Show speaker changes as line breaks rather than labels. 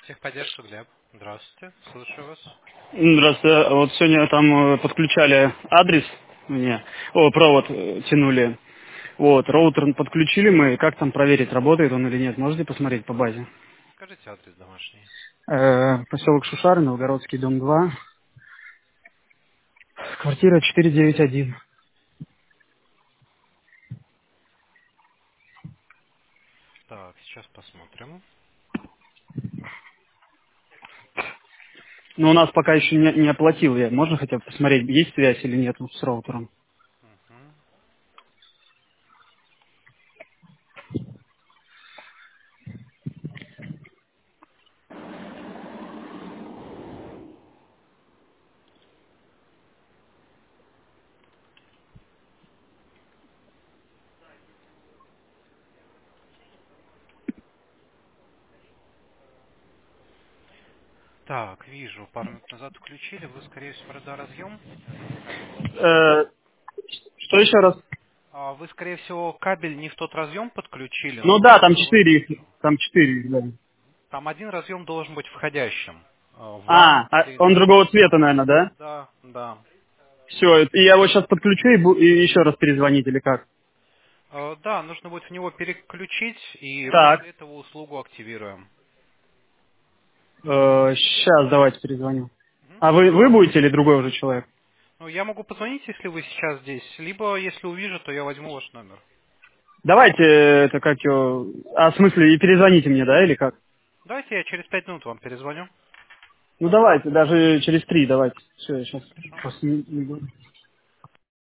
Техподдержка, Глеб. Здравствуйте, слушаю вас.
Здравствуйте. Вот сегодня там подключали адрес мне, провод тянули. Вот, роутер подключили мы. Как там проверить, работает он или нет? Можете посмотреть по базе?
Скажите адрес домашний.
Поселок Шушары, Новгородский, дом 2, квартира 491.
Так, сейчас посмотрим.
Но у нас пока еще не оплатил я. Можно хотя бы посмотреть, есть связь или нет с роутером?
Мгм. Так, вижу, пару минут назад включили. Вы, скорее всего, разъем кабель.
Э, что еще раз?
Вы, скорее всего, кабель не в тот разъем подключили, но
Ну да, там
просто вот
4 их.
вижу.
Там 4 их, да.
Там один разъем должен быть входящим. Ван или
Он
два.
другого цвета, наверное, да?
Да, да.
Все, и я его сейчас подключу и еще раз перезвонить или как?
Да, нужно будет в него переключить, и
Так.
после этого услугу активируем.
Сейчас давайте перезвоню.
Мгм.
А вы будете или другой уже человек?
Ну, я могу позвонить, если вы сейчас здесь, либо, если увижу, то я возьму ваш номер.
Давайте, это как его... А, в смысле, и перезвоните мне, да, или как?
Давайте я через 5 минут вам перезвоню.
Ну, давайте, даже через 3 давайте. Все, я сейчас
Хорошо.
просто не буду.